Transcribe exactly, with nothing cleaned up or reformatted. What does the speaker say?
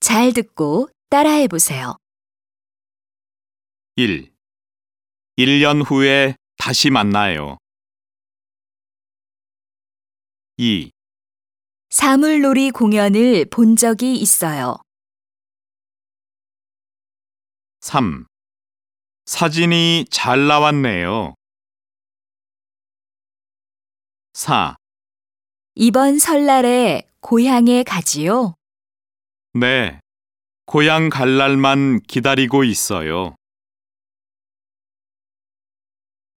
잘 듣고 따라해 보세요. 일. 일 년 후에 다시 만나요. 이. 사물놀이 공연을 본 적이 있어요. 삼. 사진이 잘 나왔네요. 사. 이번 설날에 고향에 가지요? 네, 고향 갈 날만 기다리고 있어요.